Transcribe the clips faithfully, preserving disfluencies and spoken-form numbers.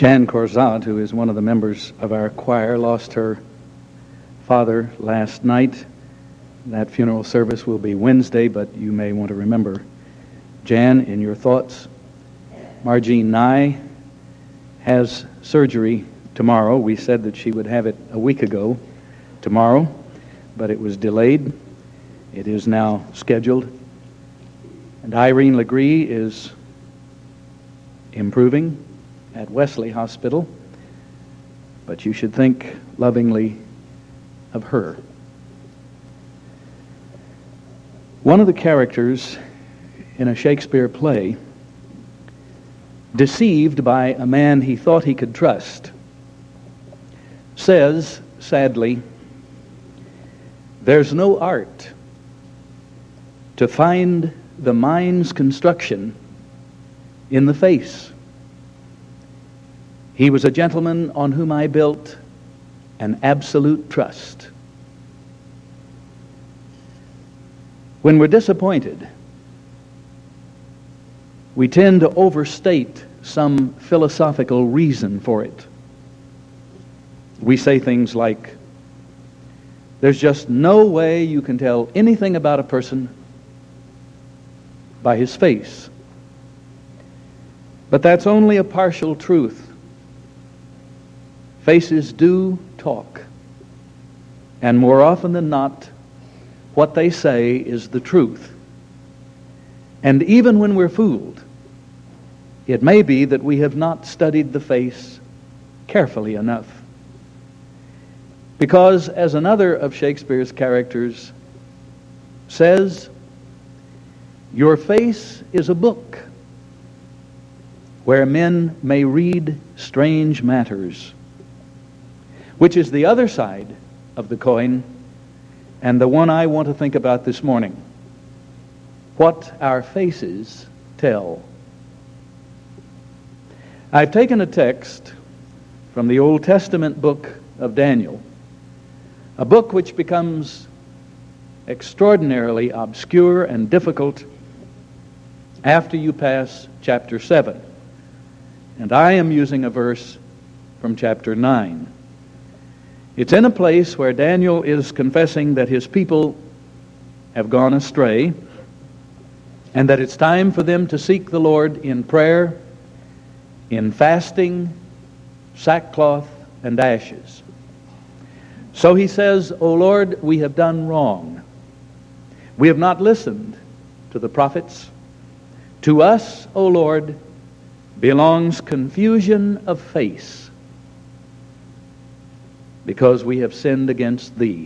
Jan Corzat, who is one of the members of our choir, lost her father last night. That funeral service will be Wednesday, but you may want to remember Jan in your thoughts. Margene Nye has surgery tomorrow. We said that she would have it a week ago tomorrow, but it was delayed. It is now scheduled. And Irene Legree is improving at Wesley Hospital, but you should think lovingly of her. One of the characters in a Shakespeare play, deceived by a man he thought he could trust, says, sadly, "There's no art to find the mind's construction in the face. He was a gentleman on whom I built an absolute trust." When we're disappointed, we tend to overstate some philosophical reason for it. We say things like, "There's just no way you can tell anything about a person by his face." But that's only a partial truth. Faces do talk, and more often than not, what they say is the truth. And even when we're fooled, it may be that we have not studied the face carefully enough. Because, as another of Shakespeare's characters says, "Your face is a book where men may read strange matters," which is the other side of the coin, and the one I want to think about this morning. What our faces tell. I've taken a text from the Old Testament book of Daniel, a book which becomes extraordinarily obscure and difficult after you pass chapter seven. And I am using a verse from chapter nine. It's in a place where Daniel is confessing that his people have gone astray and that it's time for them to seek the Lord in prayer, in fasting, sackcloth, and ashes. So he says, "O Lord, we have done wrong. We have not listened to the prophets. To us, O Lord, belongs confusion of face, because we have sinned against thee."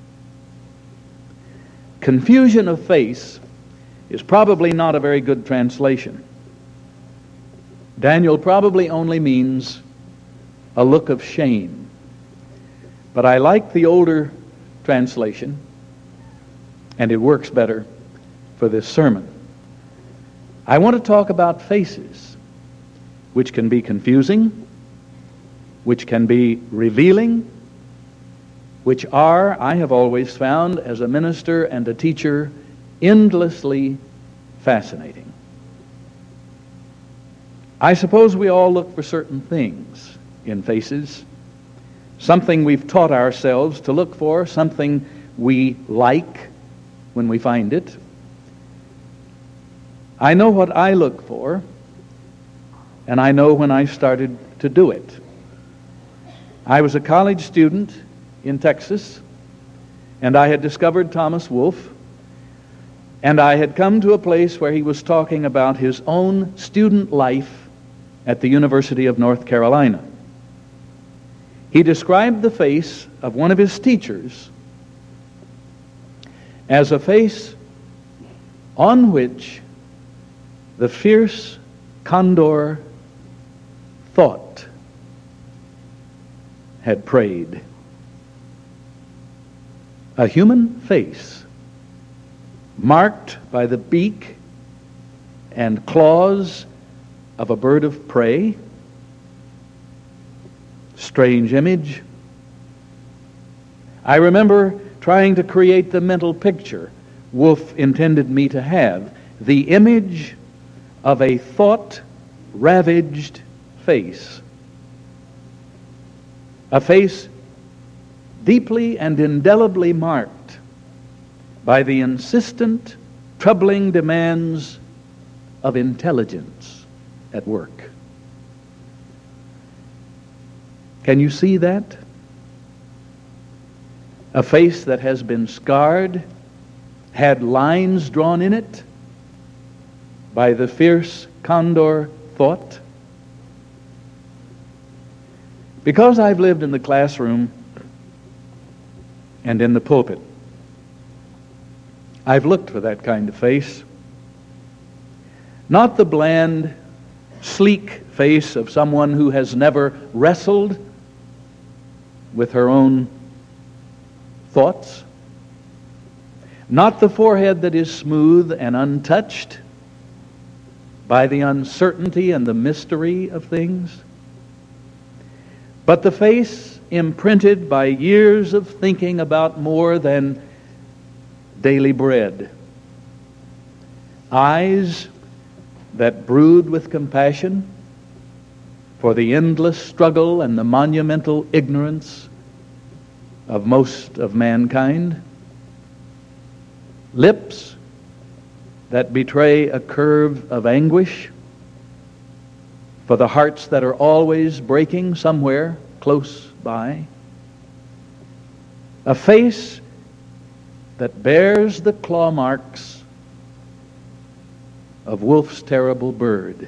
Confusion of face is probably not a very good translation. Daniel probably only means a look of shame. But I like the older translation, and it works better for this sermon. I want to talk about faces, which can be confusing, which can be revealing, which are, I have always found, as a minister and a teacher, endlessly fascinating. I suppose we all look for certain things in faces, something we've taught ourselves to look for, something we like when we find it. I know what I look for, and I know when I started to do it. I was a college student in Texas, and I had discovered Thomas Wolfe, and I had come to a place where he was talking about his own student life at the University of North Carolina. He described the face of one of his teachers as a face on which the fierce condor thought had preyed. A human face marked by the beak and claws of a bird of prey. Strange image. I remember trying to create the mental picture Wolfe intended me to have, the image of a thought-ravaged face A face deeply and indelibly marked by the insistent, troubling demands of intelligence at work. Can you see that? A face that has been scarred, had lines drawn in it by the fierce condor thought. Because I've lived in the classroom and in the pulpit, I've looked for that kind of face. Not the bland, sleek face of someone who has never wrestled with her own thoughts. Not the forehead that is smooth and untouched by the uncertainty and the mystery of things, but the face imprinted by years of thinking about more than daily bread. Eyes that brood with compassion for the endless struggle and the monumental ignorance of most of mankind. Lips that betray a curve of anguish for the hearts that are always breaking somewhere close by. A face that bears the claw marks of Wolf's terrible bird.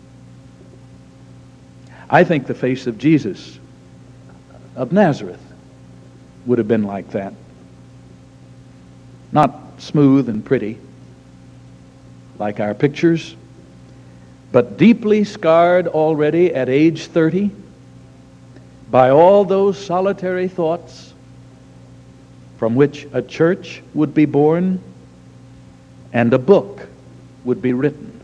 I think the face of Jesus of Nazareth would have been like that. Not smooth and pretty like our pictures, but deeply scarred already at age thirty by all those solitary thoughts from which a church would be born and a book would be written.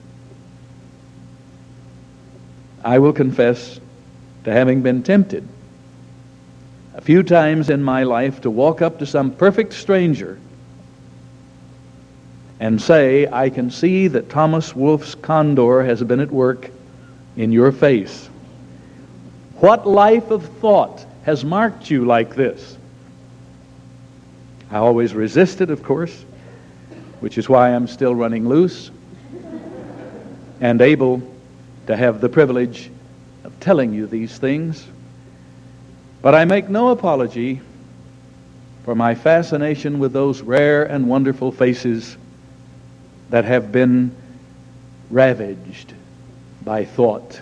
I will confess to having been tempted a few times in my life to walk up to some perfect stranger and say, I can see that Thomas Wolfe's condor has been at work in your face. What life of thought has marked you like this? I always resisted, of course, which is why I'm still running loose and able to have the privilege of telling you these things. But I make no apology for my fascination with those rare and wonderful faces that have been ravaged by thought.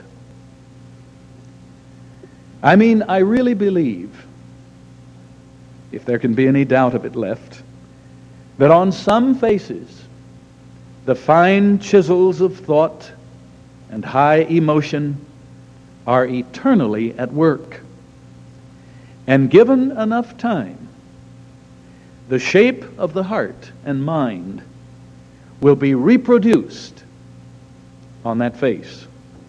I mean, I really believe, if there can be any doubt of it left, that on some faces, the fine chisels of thought and high emotion are eternally at work. And given enough time, the shape of the heart and mind will be reproduced on that face.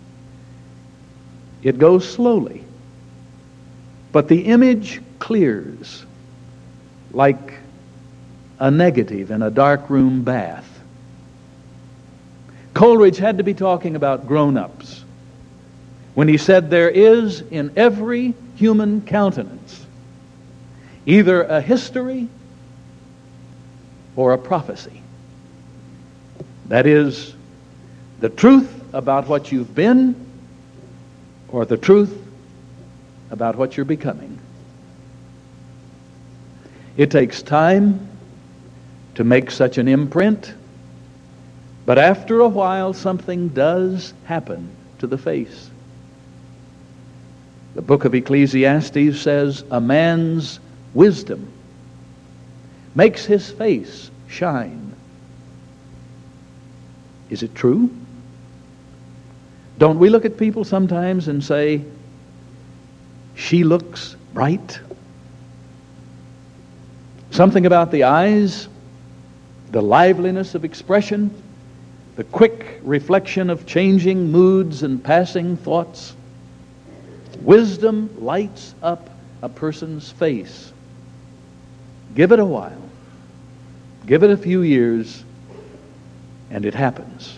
It goes slowly, but the image clears like a negative in a darkroom bath. Coleridge had to be talking about grown-ups when he said there is in every human countenance either a history or a prophecy. That is, the truth about what you've been or the truth about what you're becoming. It takes time to make such an imprint, but after a while something does happen to the face. The book of Ecclesiastes says, a man's wisdom makes his face shine. Is it true? Don't we look at people sometimes and say, she looks bright? Something about the eyes, the liveliness of expression, the quick reflection of changing moods and passing thoughts. Wisdom lights up a person's face. Give it a while. Give it a few years, and it happens.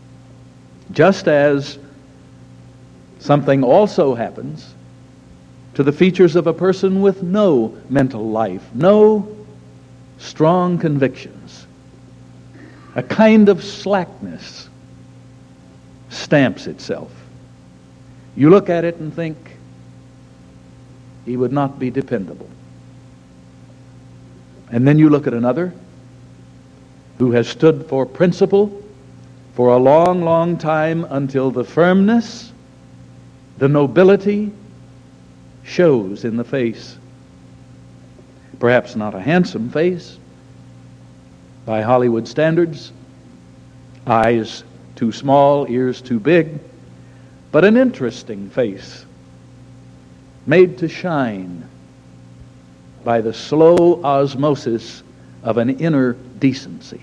Just as something also happens to the features of a person with no mental life, no strong convictions. A kind of slackness stamps itself. You look at it and think, he would not be dependable. And then you look at another who has stood for principle for a long, long time until the firmness, the nobility shows in the face. Perhaps not a handsome face by Hollywood standards, eyes too small, ears too big, but an interesting face, made to shine by the slow osmosis of an inner decency.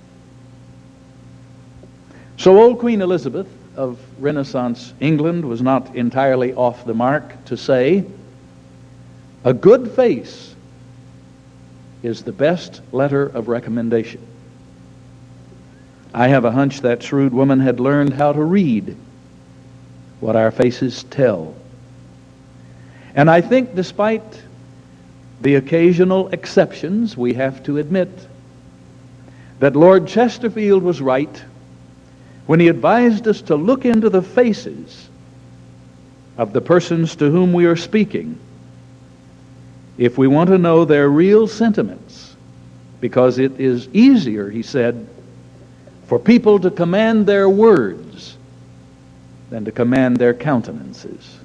So old Queen Elizabeth of Renaissance England was not entirely off the mark to say, a good face is the best letter of recommendation. I have a hunch that shrewd woman had learned how to read what our faces tell. And I think despite the occasional exceptions, we have to admit that Lord Chesterfield was right when he advised us to look into the faces of the persons to whom we are speaking if we want to know their real sentiments, because it is easier, he said, for people to command their words than to command their countenances.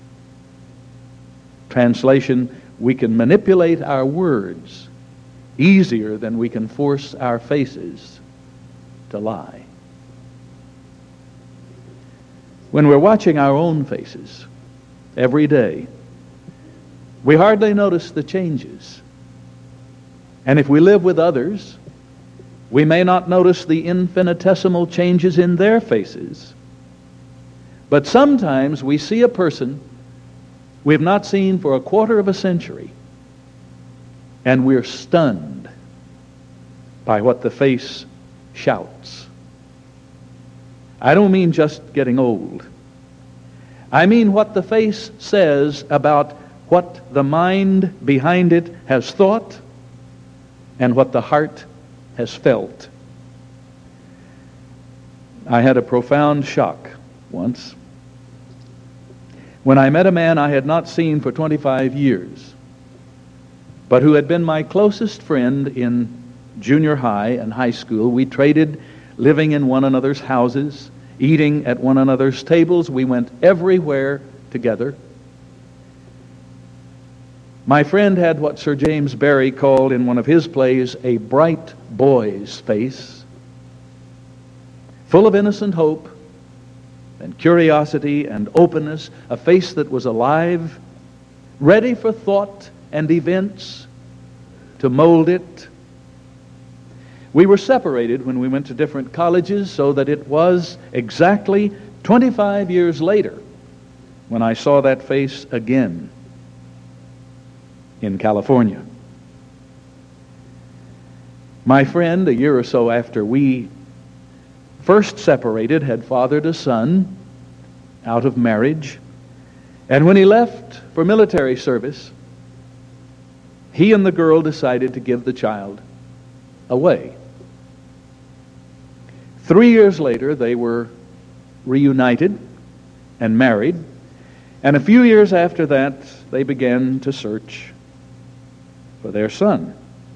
Translation, we can manipulate our words easier than we can force our faces to lie. When we're watching our own faces every day, we hardly notice the changes. And if we live with others, we may not notice the infinitesimal changes in their faces. But sometimes we see a person we have not seen for a quarter of a century, and we're stunned by what the face shouts. I don't mean just getting old. I mean what the face says about what the mind behind it has thought and what the heart has felt. I had a profound shock once when I met a man I had not seen for twenty-five years, but who had been my closest friend in junior high and high school. We traded living in one another's houses, eating at one another's tables. We went everywhere together. My friend had what Sir James Barrie called in one of his plays a bright boy's face, full of innocent hope and curiosity and openness, a face that was alive, ready for thought and events to mold it. We were separated when we went to different colleges, so that it was exactly twenty-five years later when I saw that face again in California. My friend, a year or so after we first separated, had fathered a son out of marriage, and when he left for military service, he and the girl decided to give the child away. Three years later, they were reunited and married, and a few years after that, they began to search for their son.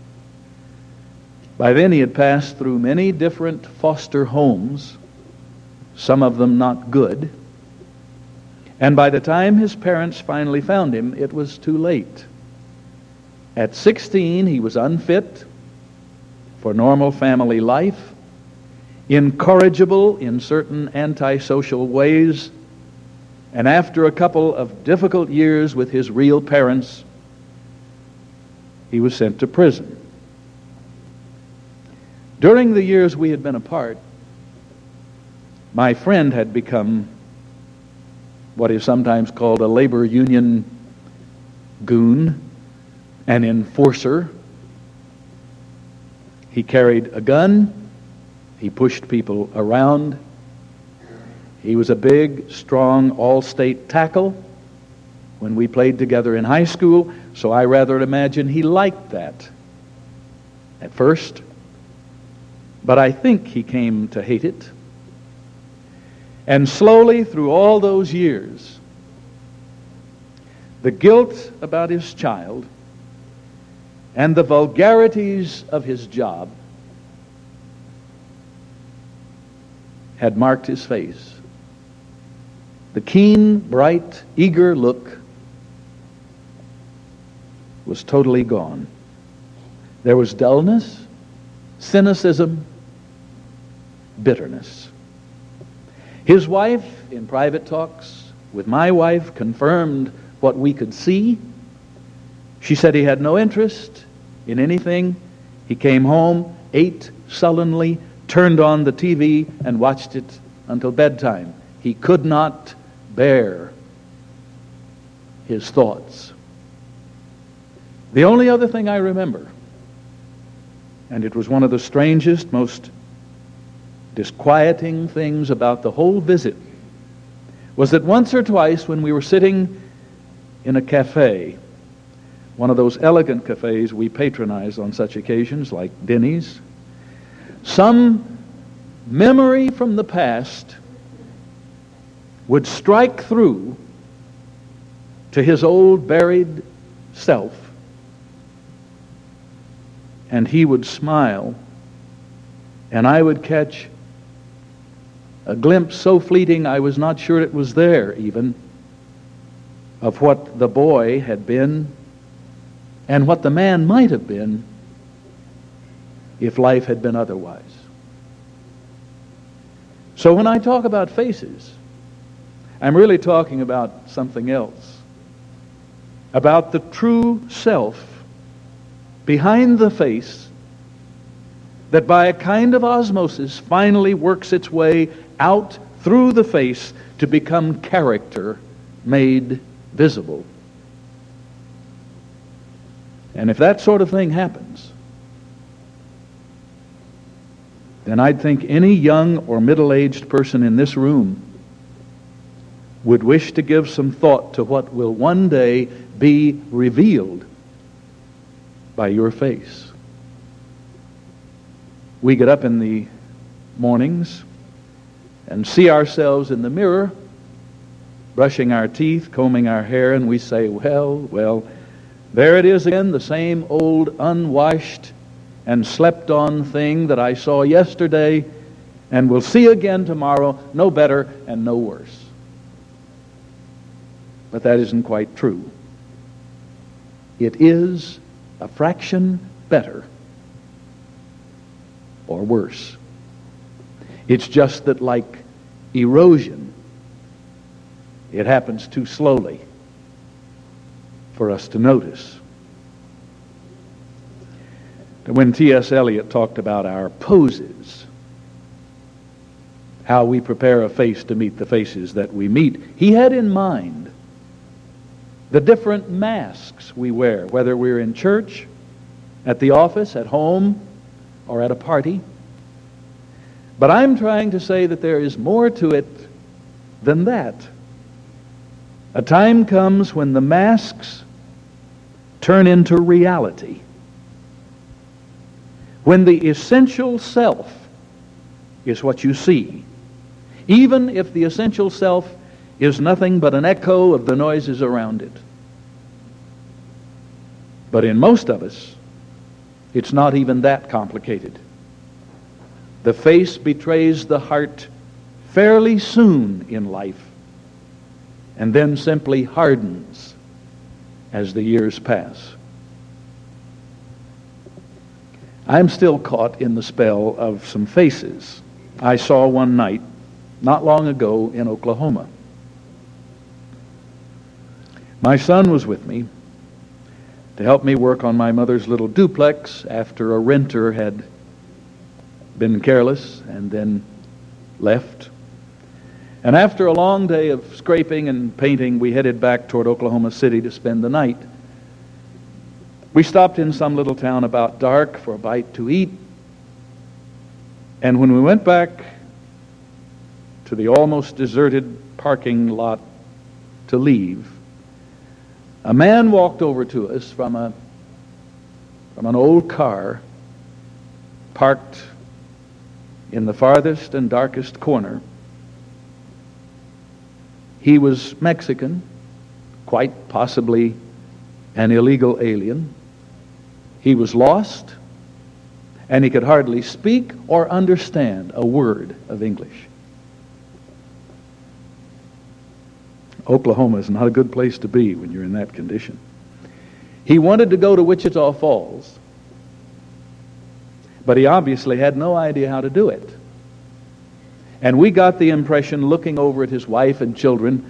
By then, he had passed through many different foster homes, some of them not good, and by the time his parents finally found him, it was too late. At sixteen, he was unfit for normal family life, incorrigible in certain antisocial ways, and after a couple of difficult years with his real parents, he was sent to prison. During the years we had been apart, my friend had become what is sometimes called a labor union goon, an enforcer. He carried a gun. He pushed people around. He was a big, strong, all-state tackle. when we played together in high school, so I rather imagine he liked that at first. But I think he came to hate it. And slowly, through all those years, the guilt about his child and the vulgarities of his job had marked his face. The keen, bright, eager look was totally gone. There was dullness, cynicism, bitterness. His wife, in private talks with my wife, confirmed what we could see. She said he had no interest in anything. He came home, ate sullenly, turned on the T V, and watched it until bedtime. He could not bear his thoughts. The only other thing I remember, and it was one of the strangest, most disquieting things about the whole visit, was that once or twice when we were sitting in a cafe, one of those elegant cafes we patronize on such occasions, like Denny's, some memory from the past would strike through to his old buried self, and he would smile, and I would catch a glimpse so fleeting I was not sure it was there even, of what the boy had been and what the man might have been if life had been otherwise. So when I talk about faces, I'm really talking about something else, about the true self behind the face that by a kind of osmosis finally works its way out through the face to become character made visible. And if that sort of thing happens, then I'd think any young or middle-aged person in this room would wish to give some thought to what will one day be revealed by your face. We get up in the mornings and see ourselves in the mirror, brushing our teeth, combing our hair, and we say, well, well, there it is again, the same old unwashed and slept-on thing that I saw yesterday and will see again tomorrow, no better and no worse. But that isn't quite true. It is a fraction better or worse. It's just that, like erosion, it happens too slowly for us to notice. When T S Eliot talked about our poses, how we prepare a face to meet the faces that we meet, he had in mind the different masks we wear, whether we're in church, at the office, at home, or at a party. But I'm trying to say that there is more to it than that. A time comes when the masks turn into reality, when the essential self is what you see, even if the essential self is nothing but an echo of the noises around it. But in most of us, it's not even that complicated. The face betrays the heart fairly soon in life, and then simply hardens as the years pass. I'm still caught in the spell of some faces I saw one night, not long ago, in Oklahoma. My son was with me to help me work on my mother's little duplex after a renter had been careless and then left. And after a long day of scraping and painting, we headed back toward Oklahoma City to spend the night. We stopped in some little town about dark for a bite to eat. And when we went back to the almost deserted parking lot to leave, a man walked over to us from a from an old car parked in the farthest and darkest corner. He was Mexican, quite possibly an illegal alien. He was lost, and he could hardly speak or understand a word of English. Oklahoma is not a good place to be when you're in that condition. He wanted to go to Wichita Falls, but he obviously had no idea how to do it. And we got the impression, looking over at his wife and children,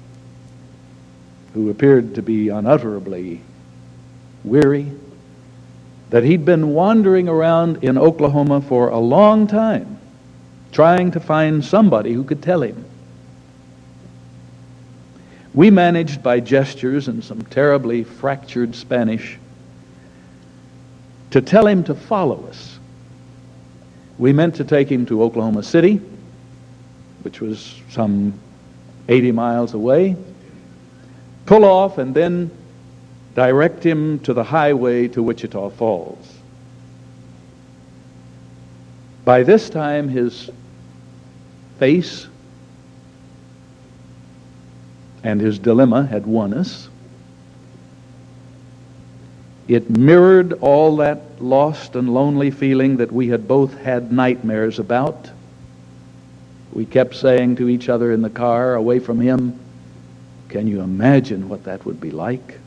who appeared to be unutterably weary, that he'd been wandering around in Oklahoma for a long time, trying to find somebody who could tell him. We managed by gestures and some terribly fractured Spanish to tell him to follow us. We meant to take him to Oklahoma City, which was some eighty miles away, pull off, and then direct him to the highway to Wichita Falls. By this time, his face and his dilemma had won us. It mirrored all that lost and lonely feeling that we had both had nightmares about. We kept saying to each other in the car, away from him, "Can you imagine what that would be like?"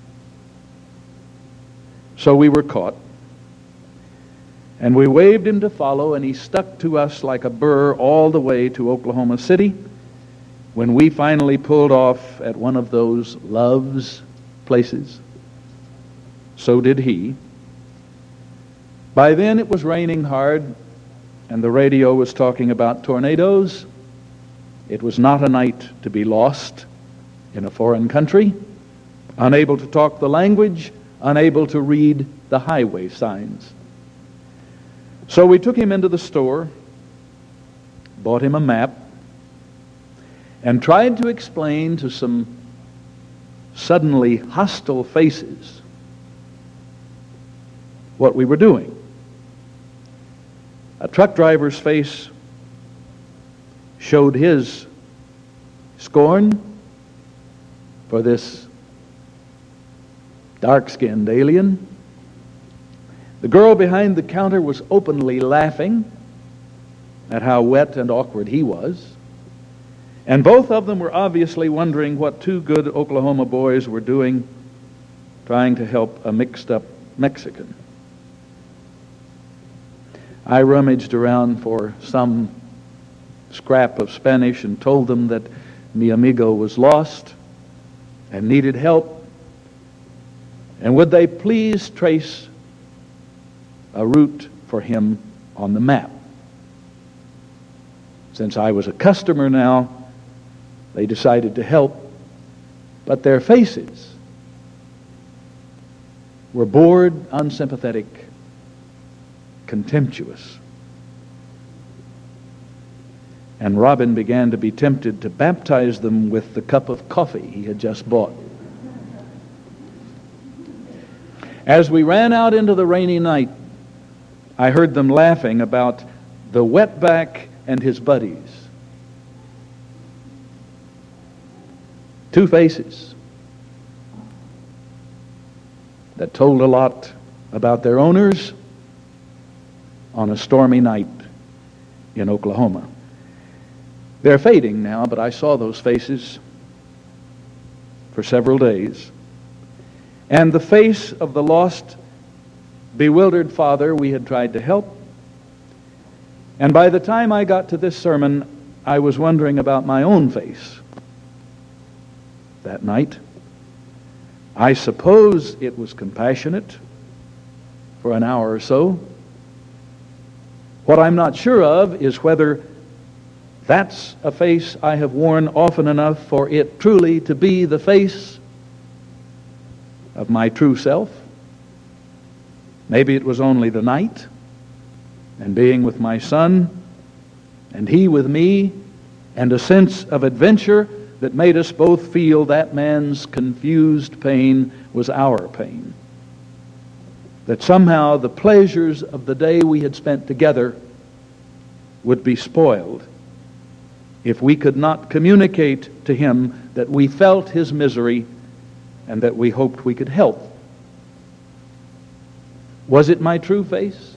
So we were caught. And we waved him to follow, and he stuck to us like a burr all the way to Oklahoma City. When we finally pulled off at one of those Love's places, so did he. By then it was raining hard, and the radio was talking about tornadoes. It was not a night to be lost in a foreign country, unable to talk the language, unable to read the highway signs. So we took him into the store, bought him a map, and tried to explain to some suddenly hostile faces what we were doing. A truck driver's face showed his scorn for this dark-skinned alien. The girl behind the counter was openly laughing at how wet and awkward he was. And both of them were obviously wondering what two good Oklahoma boys were doing trying to help a mixed-up Mexican. I rummaged around for some scrap of Spanish and told them that mi amigo was lost and needed help, and would they please trace a route for him on the map. Since I was a customer now, they decided to help, but their faces were bored, unsympathetic, contemptuous. And Robin began to be tempted to baptize them with the cup of coffee he had just bought. As we ran out into the rainy night, I heard them laughing about the wetback and his buddies. Two faces that told a lot about their owners on a stormy night in Oklahoma. They're fading now, but I saw those faces for several days. And the face of the lost, bewildered father we had tried to help. And by the time I got to this sermon, I was wondering about my own face that night. I suppose it was compassionate for an hour or so. What I'm not sure of is whether that's a face I have worn often enough for it truly to be the face of my true self. Maybe it was only the night and being with my son and he with me and a sense of adventure that made us both feel that man's confused pain was our pain. That somehow the pleasures of the day we had spent together would be spoiled if we could not communicate to him that we felt his misery and that we hoped we could help. Was it my true face?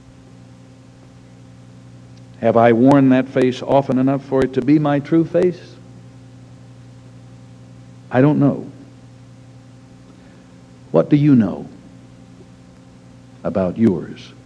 Have I worn that face often enough for it to be my true face? I don't know. What do you know about yours?